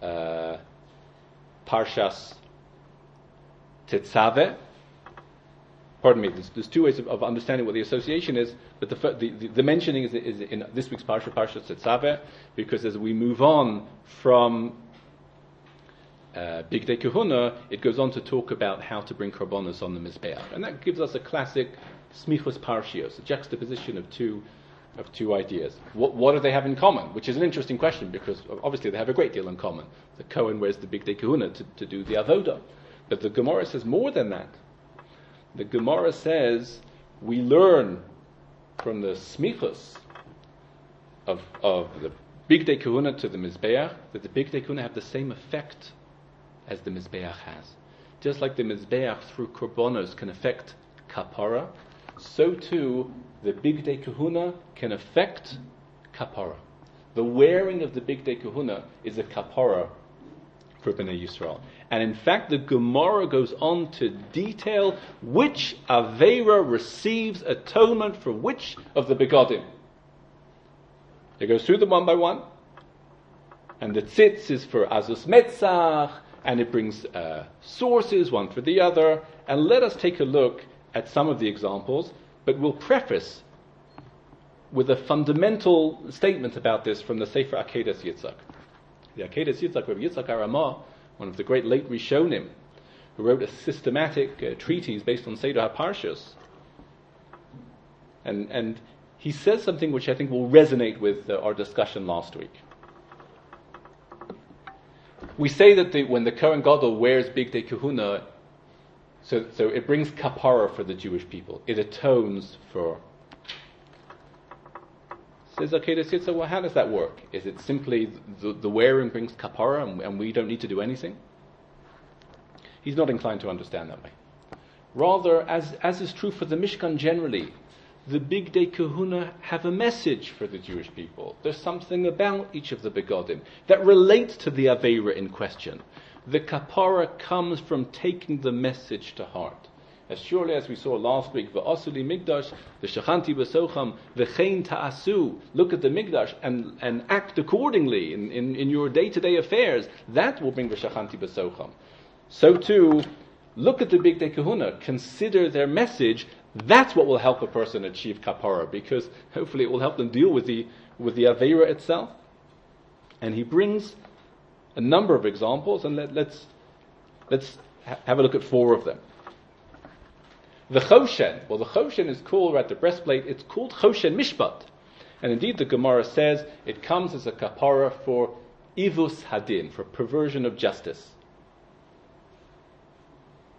Parshas Tetzaveh. Pardon me, there's two ways of understanding what the association is, but the mentioning is in this week's Parshas Tetzaveh, because as we move on from Bigdei Kehuna, it goes on to talk about how to bring korbanos on the Mizbeach. And that gives us a classic Smichos Parshios, a juxtaposition of two ideas. What do they have in common? Which is an interesting question, because obviously they have a great deal in common. The Kohen wears the Bigdei Kehuna to do the avodah. But the Gemara says more than that. The Gemara says we learn from the Smichos of the Bigdei Kehuna to the Mizbeach that the Bigdei Kehuna have the same effect as the Mizbeach has. Just like the Mizbeach through korbanos can affect kapara, so too the Bigdei Kehuna can affect kapara. The wearing of the Bigdei Kehuna is a kapara for Bnei Yisrael. And in fact, the Gemara goes on to detail which Aveira receives atonement for which of the begodim. It goes through them one by one. And the tzitz is for Azus Metzach, and it brings sources, one for the other. And let us take a look at some of the examples, but we'll preface with a fundamental statement about this from the Sefer Akedas Yitzchak. The Akedas Yitzchak, Rabbi Yitzchak Aramah, one of the great late Rishonim, who wrote a systematic treatise based on Seder HaParshas. And he says something which I think will resonate with our discussion last week. We say that when the Kohen Gadol wears Bigdei Kehuna, so it brings kapara for the Jewish people. It atones for. Says Akedas Yitzchak, well, how does that work? Is it simply the wearing brings kapara and we don't need to do anything? He's not inclined to understand that way. Rather, as is true for the Mishkan generally, the Bigdei Kehuna have a message for the Jewish people. There's something about each of the begodim that relates to the Aveira in question. The kapara comes from taking the message to heart. As surely as we saw last week, v'asuli migdash, v'shachanti b'socham, v'chein ta'asu. Look at the migdash and act accordingly in your day-to-day affairs. That will bring v'shachanti b'socham. So too, look at the Bigdei Kehuna. Consider their message. That's what will help a person achieve kapara, because hopefully it will help them deal with the Aveira itself. And he brings a number of examples, and let's have a look at 4 of them. The Choshen. Well, the Choshen is called, at the breastplate, it's called Choshen Mishpat. And indeed the Gemara says it comes as a kapara for ivus hadin, for perversion of justice.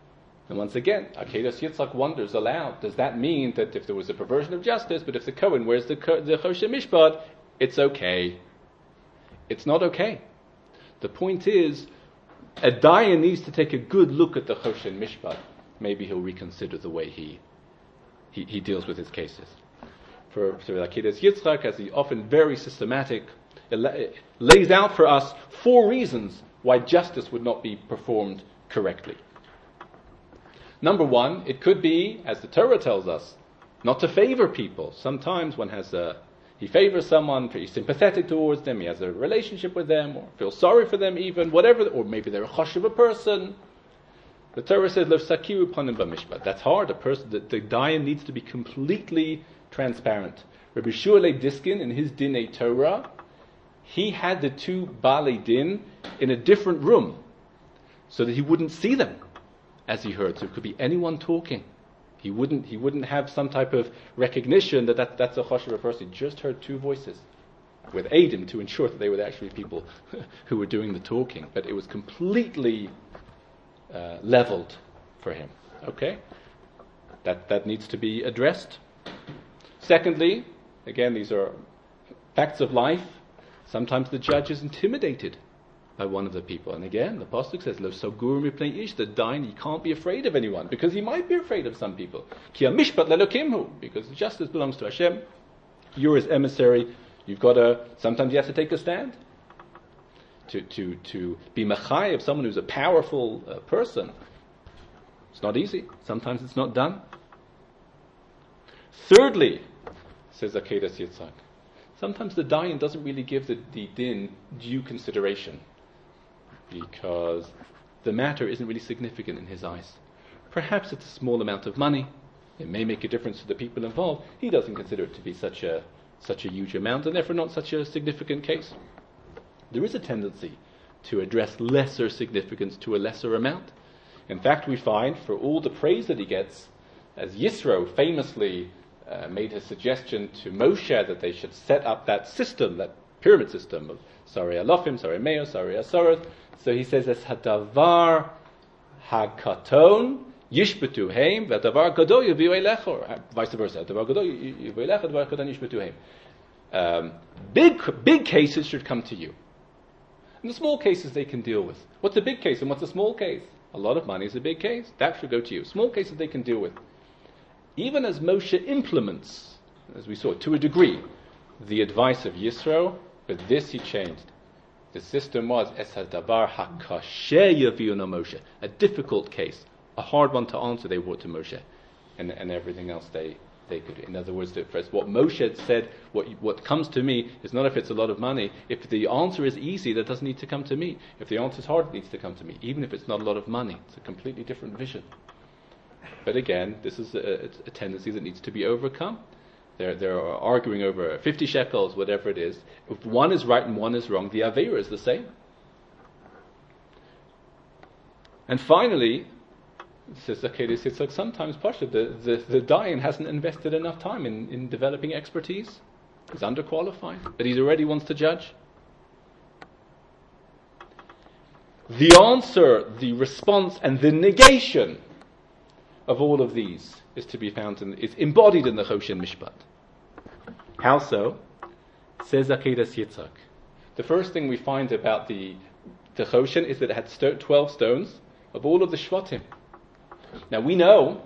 And once again, Akedas Yitzchak wonders aloud, does that mean that if there was a perversion of justice, but if the Kohen wears the Choshen Mishpat, it's okay? It's not okay. The point is, a Dayan needs to take a good look at the Choshen Mishpat. Maybe he'll reconsider the way he deals with his cases. For Akedas Yitzchak, as he often very systematic, it lays out for us 4 reasons why justice would not be performed correctly. Number 1, it could be, as the Torah tells us, not to favor people. Sometimes one he favors someone, he's sympathetic towards them, he has a relationship with them, or feels sorry for them even, whatever, or maybe they're a choshev a person. The Torah says, "Lo sakiru panim b'mishpat." That's hard. The dayan needs to be completely transparent. Rabbi Shmuel Diskin, in his Dinei Torah, he had the 2 Balei Din in a different room, so that he wouldn't see them as he heard. So it could be anyone talking. He wouldn't have some type of recognition that's a choshev person. He just heard 2 voices with Eidim to ensure that they were actually people who were doing the talking. But it was completely leveled for him. Okay? That needs to be addressed. Secondly, again, these are facts of life. Sometimes the judge is intimidated by one of the people. And again, the Pasuk says, Lo sagur mipnei ish, the dayan, he can't be afraid of anyone, because he might be afraid of some people. Ki hamishpat le'elokim hu, because justice belongs to Hashem. You're his emissary. Sometimes you have to take a stand. To be machai of someone who's a powerful person, it's not easy. Sometimes it's not done. Thirdly, says Akedas Yitzchak, sometimes the dayan doesn't really give the din due consideration, because the matter isn't really significant in his eyes. Perhaps it's a small amount of money. It may make a difference to the people involved. He doesn't consider it to be such a huge amount, and therefore not such a significant case. There is a tendency to address lesser significance to a lesser amount. In fact, we find, for all the praise that he gets, as Yisro famously made his suggestion to Moshe that they should set up that system, that pyramid system of Sarei Alofim, Sarei Meo, Sarei Asorot. So he says, "Es hadavar hakaton yishbetu heim, v'hadavar gadol yaviu elecha," or vice versa. Hadavar gadol yaviu elecha, hadavar katon yishbetu heim. Big cases should come to you, and the small cases they can deal with. What's a big case and what's a small case? A lot of money is a big case. That should go to you. Small cases they can deal with. Even as Moshe implements, as we saw, to a degree, the advice of Yisro, but this he changed. The system was es hadavar hakasher yaviuna Moshe, a difficult case, a hard one to answer. They brought to Moshe, and everything else they could do. In other words, what Moshe had said, what comes to me is not if it's a lot of money. If the answer is easy, that doesn't need to come to me. If the answer is hard, it needs to come to me, even if it's not a lot of money. It's a completely different vision. But again, this is a tendency that needs to be overcome. They're arguing over 50 shekels, whatever it is. If one is right and one is wrong, the aveira is the same. And finally, says Akedas Yitzchak, sometimes Pasha, the dayan hasn't invested enough time in developing expertise. He's underqualified, but he already wants to judge. The answer, the response, and the negation of all of these is to be found is embodied in the Choshen Mishpat. How so? Says Akedas Yitzchak. The first thing we find about the Choshen is that it had 12 stones of all of the Shvatim. Now we know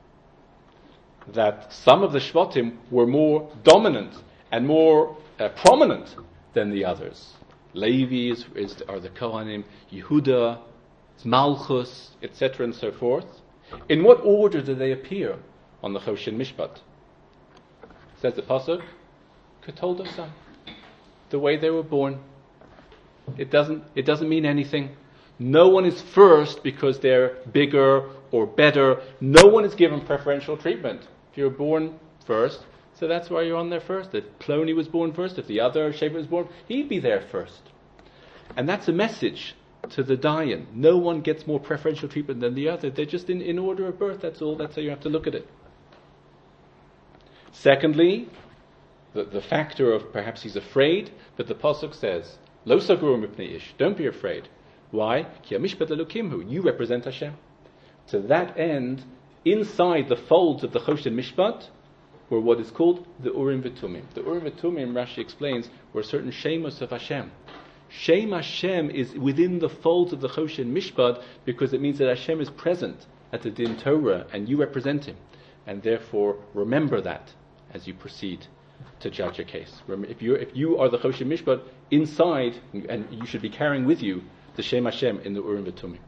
that some of the Shvatim were more dominant and more prominent than the others. Levi are the Kohanim, Yehuda, Malchus, etc. and so forth. In what order do they appear on the Choshen Mishpat? Says the Pasuk, Ketoldosan, the way they were born. It doesn't mean anything. No one is first because they're bigger or better. No one is given preferential treatment. If you're born first, so that's why you're on there first. If Plony was born first, if the other Shevet was born, he'd be there first. And that's a message to the dayan. No one gets more preferential treatment than the other. They're just in order of birth, that's all. That's how you have to look at it. Secondly, the factor of perhaps he's afraid, but the Pasuk says, Lo sagur mipnei ish, don't be afraid. Why? Ki hamishpat le'elokim hu, you represent Hashem. To that end, inside the folds of the Choshen Mishpat were what is called the Urim V'Tumim. The Urim V'Tumim, Rashi explains, were certain shemos of Hashem. Shem Hashem is within the folds of the Choshen Mishpat because it means that Hashem is present at the Din Torah and you represent Him. And therefore, remember that as you proceed to judge a case. If you are the Choshen Mishpat, inside, and you should be carrying with you the Shem Hashem in the Urim V'Tumim.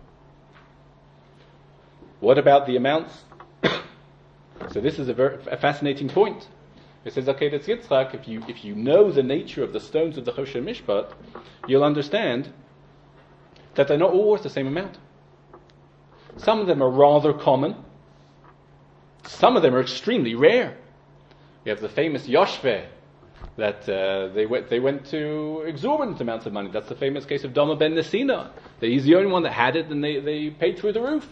What about the amounts? So this is a fascinating point. It says, okay, that's Yitzchak, if you know the nature of the stones of the Choshen Mishpat, you'll understand that they're not all worth the same amount. Some of them are rather common. Some of them are extremely rare. We have the famous Yoshveh, that they went to exorbitant amounts of money. That's the famous case of Dama ben Nesina. He's the only one that had it, and they paid through the roof.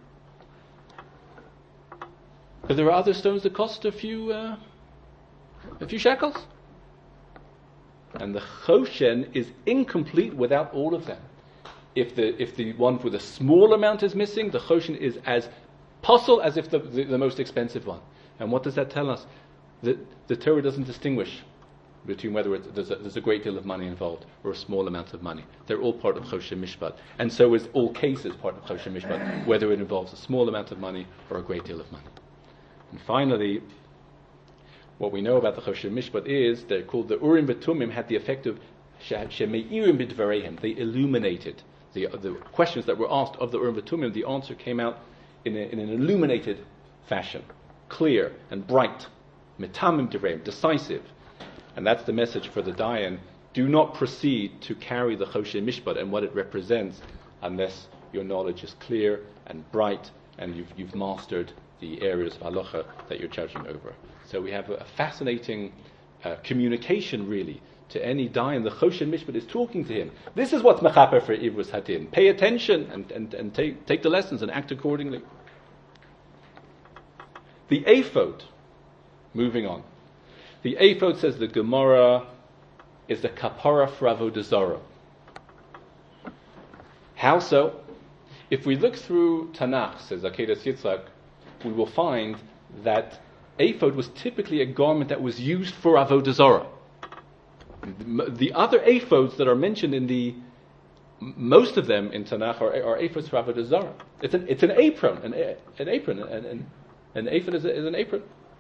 But there are other stones that cost a few shekels. And the Choshen is incomplete without all of them. If the one with a small amount is missing, the Choshen is as possible as if the most expensive one. And what does that tell us? That the Torah doesn't distinguish between whether there's a great deal of money involved or a small amount of money. They're all part of Choshen Mishpat. And so is all cases part of Choshen Mishpat, whether it involves a small amount of money or a great deal of money. And finally, what we know about the Choshen Mishpat is they're called the Urim V'Tumim, had the effect of Shemeirim B'Dvareihem. They illuminated the questions that were asked of the Urim V'Tumim. The answer came out in an illuminated fashion, clear and bright, Mitamim D'Vareihem, decisive. And that's the message for the Dayan. Do not proceed to carry the Choshen Mishpat and what it represents unless your knowledge is clear and bright and you've mastered the areas of halacha that you're judging over. So we have a fascinating communication, really, to any dayan. The Choshen Mishpat is talking to him. This is what's mechaper for Ivrus Hadin. Pay attention and take the lessons and act accordingly. The Ephod, moving on. The Ephod, says the Gemara, is the kapara for avodah zarah. How so? If we look through Tanakh, says Akedas Yitzchak, we will find that ephod was typically a garment that was used for avodah zarah. The other ephods that are mentioned in most of them in Tanakh are ephods for avodah zarah. It's an apron, an apron, and an ephod is an apron.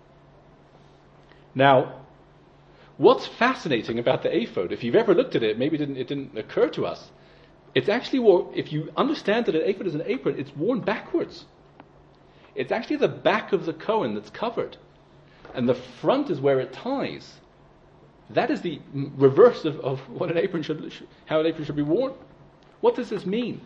Now, what's fascinating about the ephod, if you've ever looked at it, maybe it didn't occur to us. It's actually if you understand that an ephod is an apron, it's worn backwards. It's actually the back of the Kohen that's covered. And the front is where it ties. That is the reverse of what how an apron should be worn. What does this mean?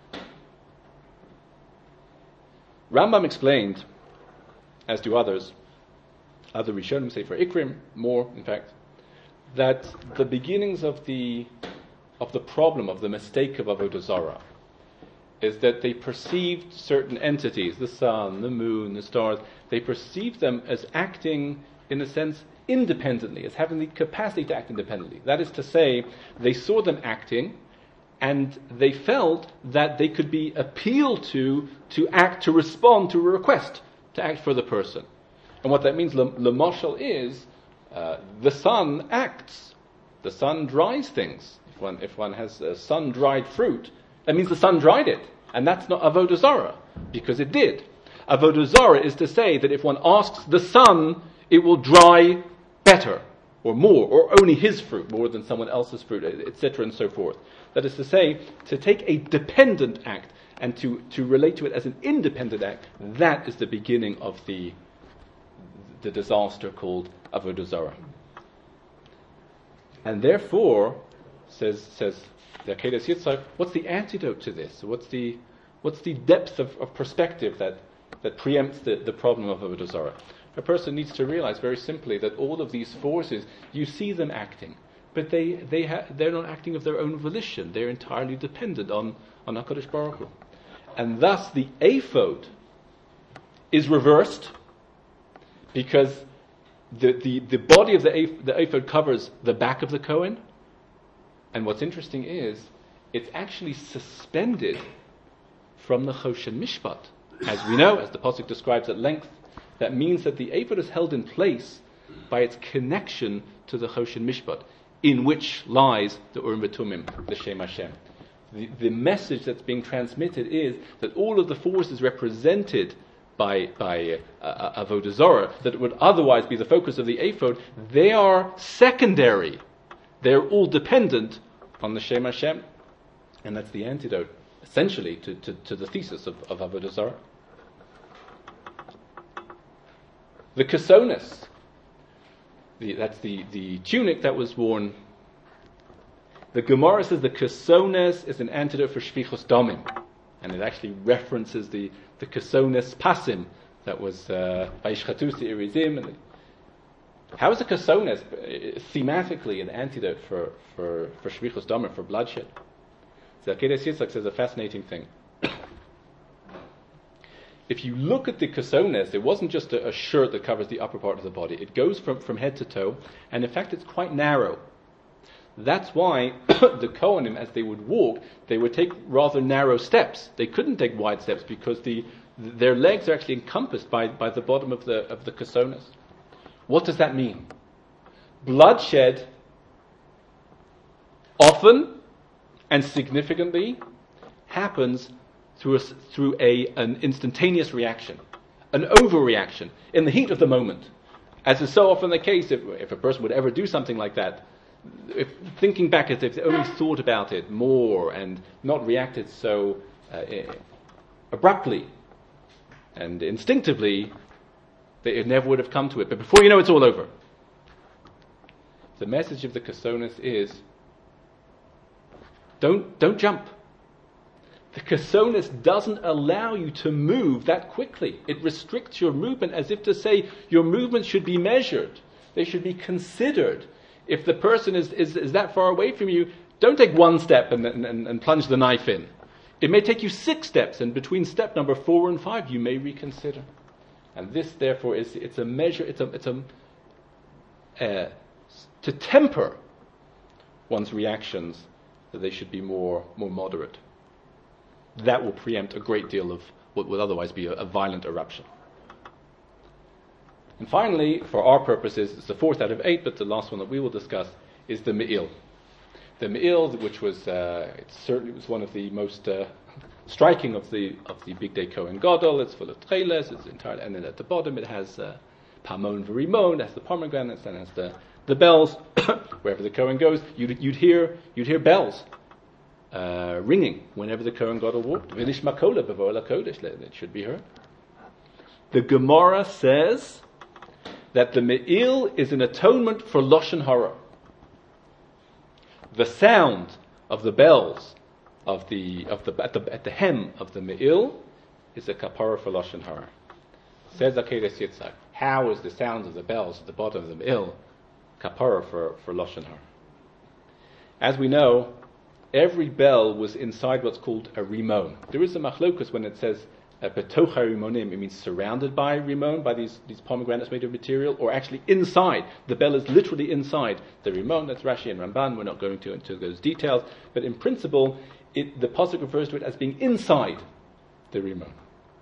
Rambam explained, as do others, other Rishonim say for Ikrim, more in fact, that the beginnings of the problem, of the mistake of Avodah Zarah, is that they perceived certain entities, the sun, the moon, the stars, they perceived them as acting, in a sense, independently, as having the capacity to act independently. That is to say, they saw them acting, and they felt that they could be appealed to act, to respond to a request, to act for the person. And what that means, l'mashal, is the sun acts. The sun dries things. If one has sun-dried fruit, that means the sun dried it. And that's not Avodah Zarah, because it did. Avodah Zarah is to say that if one asks the sun, it will dry better, or more, or only his fruit, more than someone else's fruit, etc. and so forth. That is to say, to take a dependent act and to relate to it as an independent act, that is the beginning of the disaster called Avodah Zarah. And therefore, says the Akedas Yitzchak, what's the antidote to this? What's the depth of perspective that preempts the problem of Avodah Zarah? A person needs to realize very simply that all of these forces, you see them acting, but they're not acting of their own volition. They're entirely dependent on HaKadosh Baruch Hu. And thus the ephod is reversed, because the body of the ephod covers the back of the Kohen. And what's interesting is, it's actually suspended from the Choshen Mishpat. As we know, as the Pasuk describes at length, that means that the ephod is held in place by its connection to the Choshen Mishpat, in which lies the Urim V'Tumim, the Shem Hashem. The message that's being transmitted is that all of the forces represented by Avodah Zarah, that would otherwise be the focus of the ephod, they are secondary. They're all dependent on the Shem Hashem. And that's the antidote, essentially, to the thesis of Avodah Zarah. The kesones, that's the tunic that was worn. The Gemara says the kesones is an antidote for shvichus damim, and it actually references the kesones pasim that was vayishchatus irizim. How is the kesones thematically an antidote for shvichus damim, for bloodshed? So Akedah Yitzchak says a fascinating thing. If you look at the kesones, it wasn't just a shirt that covers the upper part of the body. It goes from head to toe, and in fact it's quite narrow. That's why the Kohanim, as they would walk, they would take rather narrow steps. They couldn't take wide steps because their legs are actually encompassed by the bottom of the kesones. What does that mean? Bloodshed often and significantly happens through an instantaneous reaction, an overreaction in the heat of the moment. As is so often the case, if a person would ever do something like that, if thinking back, if they only thought about it more and not reacted so abruptly and instinctively, it never would have come to it. But before you know, it's all over. The message of the kesones is, don't jump. The kesones doesn't allow you to move that quickly. It restricts your movement, as if to say your movement should be measured. They should be considered. If the person is that far away from you, don't take one step and plunge the knife in. It may take you 6 steps, and between step number 4 and 5, you may reconsider. And this, therefore, it's a measure. To temper one's reactions, that they should be more moderate. That will preempt a great deal of what would otherwise be a violent eruption. And finally, for our purposes, it's the 4th out of 8, but the last one that we will discuss is the Me'il. The Me'il, which was it certainly was one of the most striking of the Big Day Kohen Gadol. It's full of tcheles, it's entirely, and then at the bottom it has Pamon v'Rimon, it has the pomegranates, and it has the bells. Wherever the Kohen goes, you'd hear bells ringing whenever the Kohen Gadol walked. V'nishma kola b'vo'el HaKodesh, it should be heard. The Gemara says that the Me'il is an atonement for Lashon Hara. The sound of the bells at the hem of the Me'il is a kapara for Lashon Hara. Says Akedah Yitzchak, how is the sound of the bells at the bottom of the Me'il kapara for Lashon Hara? As we know, every bell was inside what's called a rimon. There is a machlokus when it says betoch harimonim, it means surrounded by rimon, by these pomegranates made of material, or actually inside. The bell is literally inside the rimon. That's Rashi and Ramban. We're not going into those details, but in principle, the pasuk refers to it as being inside the rimon.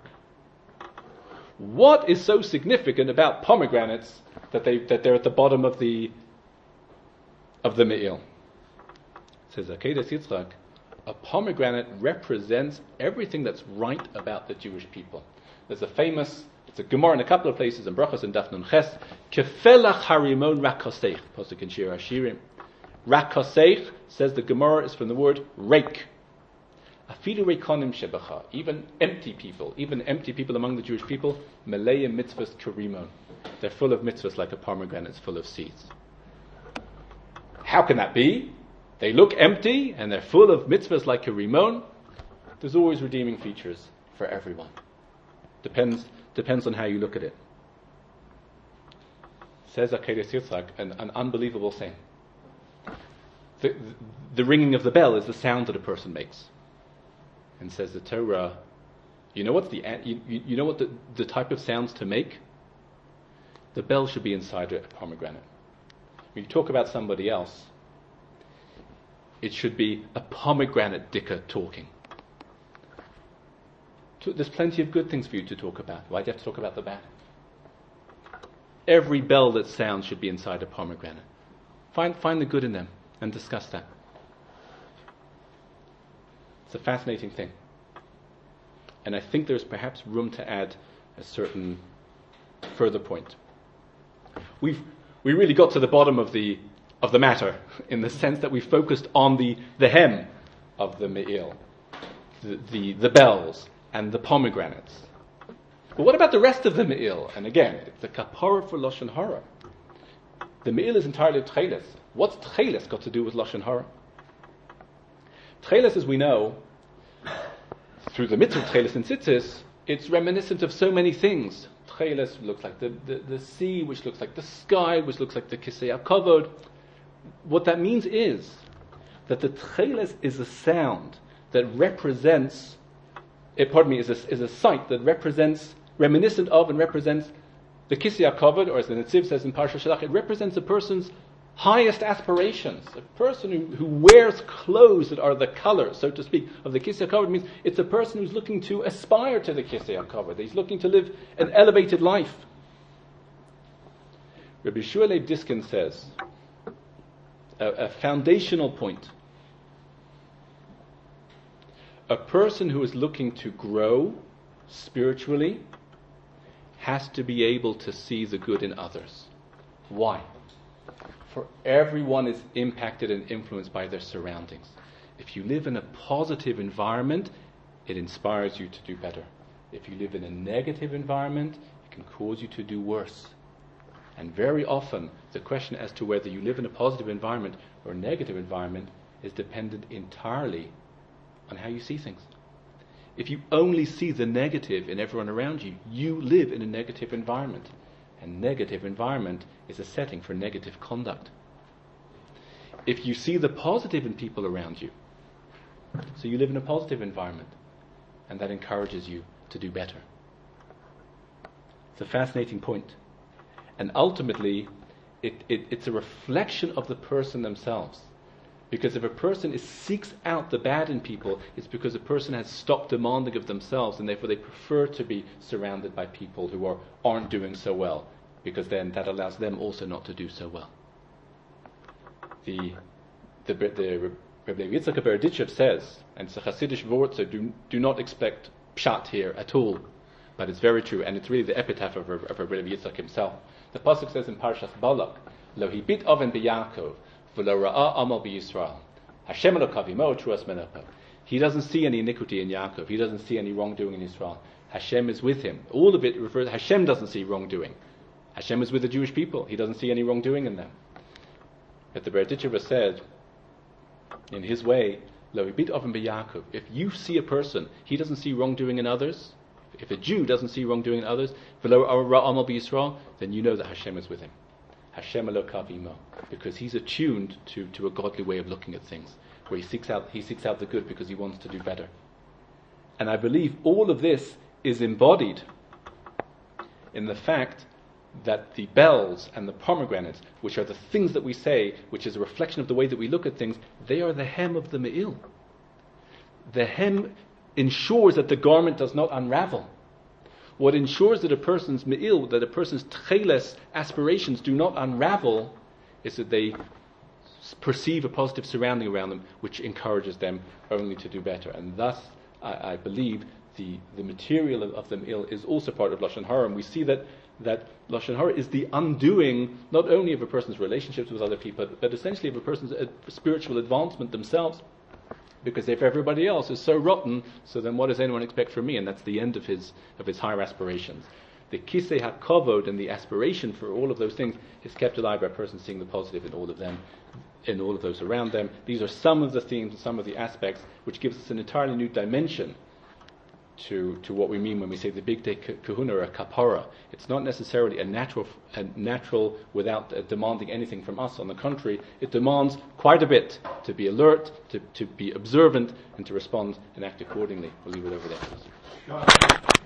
What is so significant about pomegranates that they're at the bottom of the Me'il? Says Akedah Yitzchak, a pomegranate represents everything that's right about the Jewish people. There's it's a Gemara in a couple of places, in Brachos and Daf Nun Ches, Kefelach harimon rakoseich, pasuk in Shir Hashirim. Rakoseich, says the Gemara, is from the word rake. Afilu reikonim shebacha, even empty people among the Jewish people, meleim mitzvahs karimon. They're full of mitzvahs like a pomegranate is full of seeds. How can that be? They look empty and they're full of mitzvahs like a rimon. There's always redeeming features for everyone. Depends on how you look at it. Says Akedah Yitzchak, an unbelievable thing. The ringing of the bell is the sound that a person makes. And says the Torah, you know what the type of sounds to make? The bell should be inside a pomegranate. When you talk about somebody else, it should be a pomegranate dicker talking. There's plenty of good things for you to talk about. Why do you have to talk about the bad? Every bell that sounds should be inside a pomegranate. Find the good in them and discuss that. It's a fascinating thing. And I think there's perhaps room to add a certain further point. We really got to the bottom of the matter, in the sense that we focused on the hem of the me'il, the bells and the pomegranates. But what about the rest of the me'il? And again, it's the kapara for Lashon Hara. The me'il is entirely tcheles. What's tcheles got to do with Lashon Hara? Tcheles, as we know, through the mitzvah tcheles and tzitzis, it's reminiscent of so many things. Tcheles looks like the sea, which looks like the sky, which looks like the kisei hakavod. What that means is that the tcheles is a sound that represents, is a sight that represents, reminiscent of and represents the kisei hakavod, or as the Netziv says in Parsha Shalach, it represents a person's highest aspirations. A person who wears clothes that are the color, so to speak, of the kisei hakavod means it's a person who's looking to aspire to the kisei hakavod. He's looking to live an elevated life. Rabbi Shua Leib Diskin says, a foundational point. A person who is looking to grow spiritually has to be able to see the good in others. Why? For everyone is impacted and influenced by their surroundings. If you live in a positive environment, it inspires you to do better. If you live in a negative environment, it can cause you to do worse. And very often, the question as to whether you live in a positive environment or a negative environment is dependent entirely on how you see things. If you only see the negative in everyone around you, you live in a negative environment. And negative environment is a setting for negative conduct. If you see the positive in people around you, so you live in a positive environment, and that encourages you to do better. It's a fascinating point. And ultimately, it's a reflection of the person themselves. Because if a person seeks out the bad in people, it's because a person has stopped demanding of themselves, and therefore they prefer to be surrounded by people who aren't doing so well, because then that allows them also not to do so well. The Rebbe Yitzchak Berdichev says, and it's a Hasidic word, so do not expect pshat here at all, but it's very true, and it's really the epitaph of Rebbe Yitzchak himself. The pasuk says in Parshas Balak, Lo hibit oven b'Yaakov, v'lo ra'a amal b'Yisrael. Hashem elokav imo truas menokav. He doesn't see any iniquity in Yaakov. He doesn't see any wrongdoing in Israel. Hashem is with him. All of it refers. Hashem doesn't see wrongdoing. Hashem is with the Jewish people. He doesn't see any wrongdoing in them. But the Berdichev said, in his way, Lo hibit oven b'Yaakov. If you see a person, he doesn't see wrongdoing in others. If a Jew doesn't see wrongdoing in others, v'lo ra'a amal b'Yisrael, then you know that Hashem is with him. Hashem elokav imo, because he's attuned to a godly way of looking at things, where he seeks out the good because he wants to do better. And I believe all of this is embodied in the fact that the bells and the pomegranates, which are the things that we say, which is a reflection of the way that we look at things, they are the hem of the me'il. The hem ensures that the garment does not unravel. What ensures that a person's me'il, that a person's tcheles aspirations do not unravel, is that they perceive a positive surrounding around them, which encourages them only to do better. And thus, I believe, the material of the me'il is also part of Lashon Hara, and we see that Lashon Hara is the undoing not only of a person's relationships with other people, but essentially of a person's spiritual advancement themselves. Because if everybody else is so rotten, so then what does anyone expect from me? And that's the end of his higher aspirations. The kisei hakavod and the aspiration for all of those things is kept alive by a person seeing the positive in all of them, in all of those around them. These are some of the themes and some of the aspects which gives us an entirely new dimension to what we mean when we say the big day kahuna or a kapara. It's not necessarily a natural without demanding anything from us. On the contrary, it demands quite a bit to be alert, to be observant, and to respond and act accordingly. We'll leave it over there.